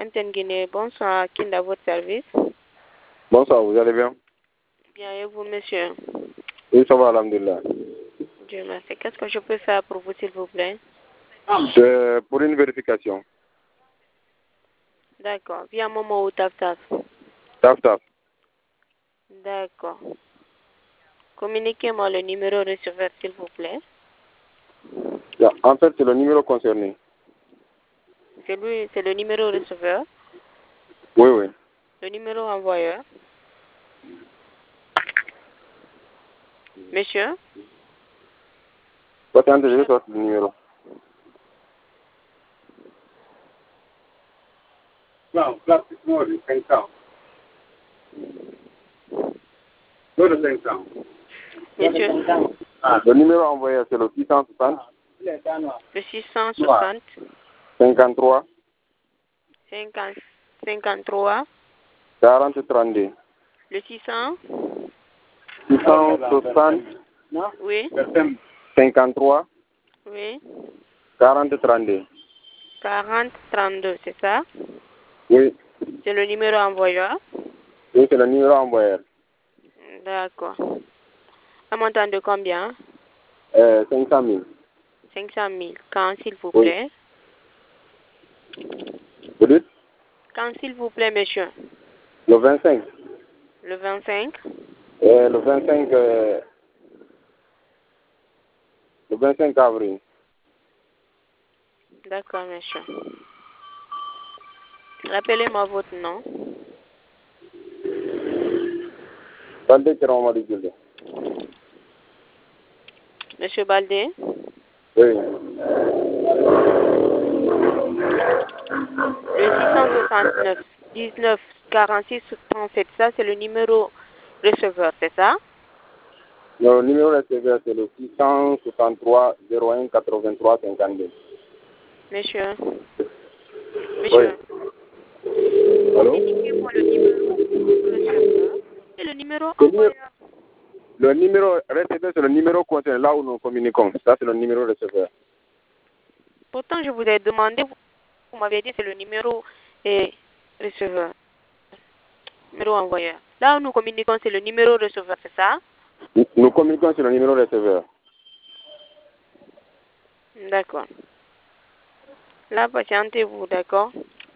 MTN Guinée, bonsoir, Kind à votre service. Bonsoir, vous allez bien? Bien, et vous, monsieur? Oui, ça va, alhamdulillah. Dieu merci. Qu'est-ce que je peux faire pour vous, s'il vous plaît? C'est pour une vérification. D'accord. Via Momo ou TapTap? Tap. D'accord. Communiquez-moi le numéro receveur, s'il vous plaît. En fait, c'est le numéro concerné. C'est le numéro receveur. Oui. Le numéro envoyeur. Monsieur? Attendez, je vais sortir le numéro. Non, plastique noir, 500. Monsieur? Le numéro envoyé, c'est le 660. Le 660 53 53. 40 32. Le 600? 660 Oui. 53 Oui. 40 32. 40 32, c'est ça? Oui. C'est le numéro envoyeur? Oui, c'est le numéro envoyé. D'accord. Un montant de combien? 500 000. 500 000. Quand, s'il vous Oui. plaît? Vous dites? Quand, s'il vous plaît, monsieur? Le 25. Le 25? Le 25. Le 25 avril. D'accord, monsieur. Rappelez-moi votre nom. Baldé Kiramadi Gilde. Monsieur Baldé? Oui. Le 669 19 46 37, ça c'est le numéro receveur, c'est ça? Le numéro receveur, c'est le 663 01 83 52. Monsieur? Oui. Allô? Communiquez-moi le numéro receveur et le numéro Le envoyeur. le numéro receveur, c'est le numéro concerné, là où nous communiquons. Ça, c'est le numéro receveur. Pourtant, je vous ai demandé, vous m'avez dit c'est le numéro receveur, numéro envoyeur. Là où nous communiquons, c'est le numéro receveur, c'est ça? Nous communiquons sur le numéro receveur. D'accord. Là, patientez-vous, d'accord?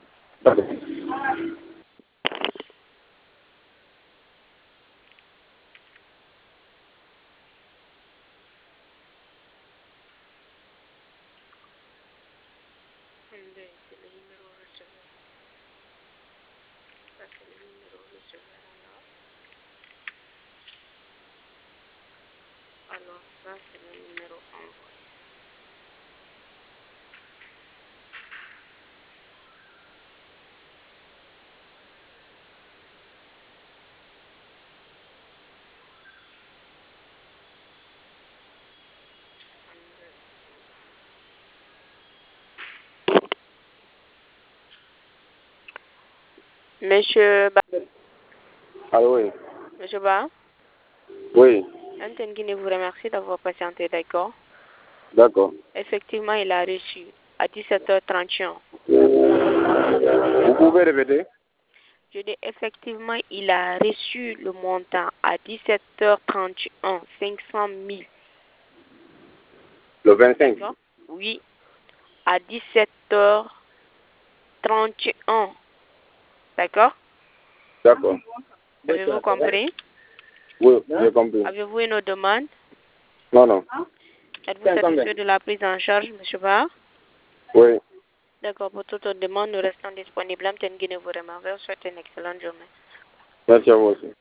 C'est le numéro receveur. Ça, c'est le numéro receveur, alors ça, c'est le numéro envoyé. Monsieur Ba. Allô, oui. Monsieur Ba. Oui. Antenne Guinée vous remercie d'avoir patienté, d'accord? D'accord. Effectivement, il a reçu à 17h31. Vous pouvez répéter? Je dis effectivement, il a reçu le montant à 17h31, 500 000. Le 25. Oui, à 17h31. D'accord? D'accord. Avez-vous compris? Oui, j'ai compris. Avez-vous une autre demande? Non. Êtes-vous satisfait de la prise en charge, M. Ba? Oui. D'accord, pour toute autre demande, nous restons disponibles. Antenne Guinée vous remercie. Souhaite une excellente journée. Merci à vous aussi.